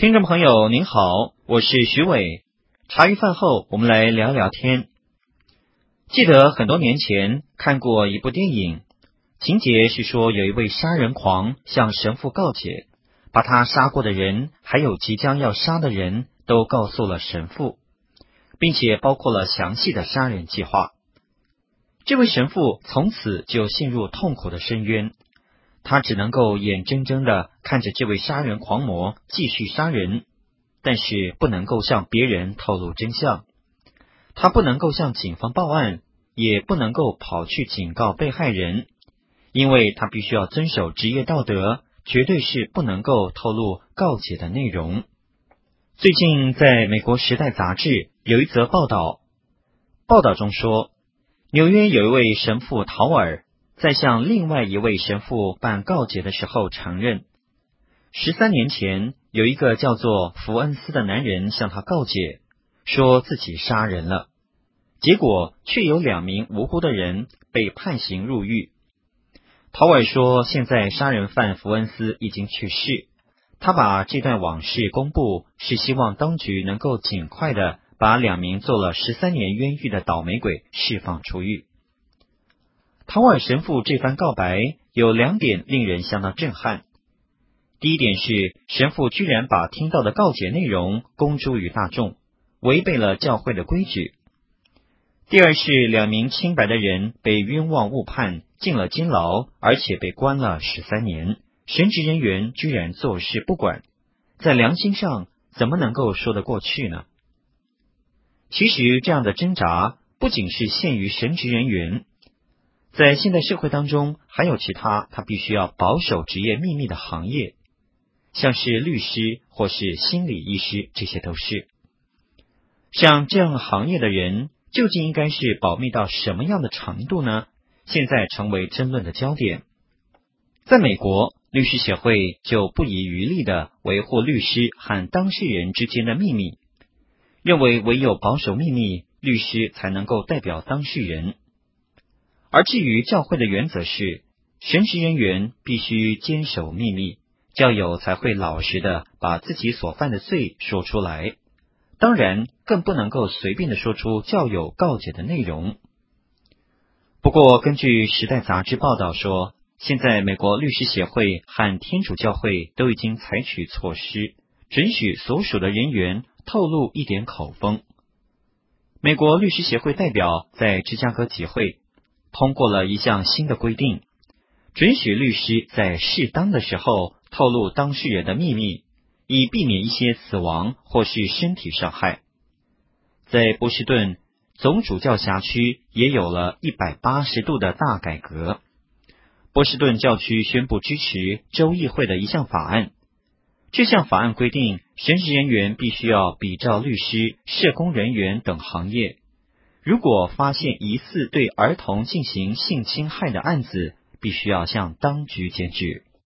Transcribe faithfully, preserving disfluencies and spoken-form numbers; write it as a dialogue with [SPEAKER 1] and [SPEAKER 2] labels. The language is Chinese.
[SPEAKER 1] 听众朋友您好，我是徐伟。茶余饭后我们来聊聊天。记得很多年前看过一部电影，情节是说有一位杀人狂向神父告解，把他杀过的人还有即将要杀的人都告诉了神父，并且包括了详细的杀人计划。这位神父从此就陷入痛苦的深渊，他只能够眼睁睁地看着这位杀人狂魔继续杀人，但是不能够向别人透露真相。他不能够向警方报案，也不能够跑去警告被害人，因为他必须要遵守职业道德，绝对是不能够透露告解的内容。最近在美国《时代》杂志有一则报道，报道中说，纽约有一位神父陶尔在向另外一位神父办告解的时候承认，十三年前有一个叫做福恩斯的男人向他告解，说自己杀人了，结果却有两名无辜的人被判刑入狱。陶尔说，现在杀人犯福恩斯已经去世，他把这段往事公布，是希望当局能够尽快的把两名做了十三年冤狱的倒霉鬼释放出狱。陶尔神父这番告白有两点令人相当震撼。第一点是，神父居然把听到的告解内容公诸于大众，违背了教会的规矩。第二是，两名清白的人被冤枉误判，进了监牢，而且被关了十三年，神职人员居然坐视不管，在良心上怎么能够说得过去呢？其实这样的挣扎不仅是限于神职人员，在现代社会当中还有其他他必须要保守职业秘密的行业，像是律师或是心理医师，这些都是。像这样行业的人究竟应该是保密到什么样的程度呢？现在成为争论的焦点。在美国，律师协会就不遗余力地维护律师和当事人之间的秘密，认为唯有保守秘密，律师才能够代表当事人。而至于教会的原则是，神职人员必须坚守秘密，教友才会老实的把自己所犯的罪说出来，当然更不能够随便的说出教友告解的内容。不过根据《时代》杂志报道说，现在美国律师协会和天主教会都已经采取措施，准许所属的人员透露一点口风。美国律师协会代表在芝加哥集会通过了一项新的规定，准许律师在适当的时候透露当事人的秘密，以避免一些死亡或是身体伤害。在波士顿总主教辖区也有了一百八十度的大改革。波士顿教区宣布支持州议会的一项法案，这项法案规定，神职人员必须要比照律师、社工人员等行业，如果发现疑似对儿童进行性侵害的案子，必须要向当局检举。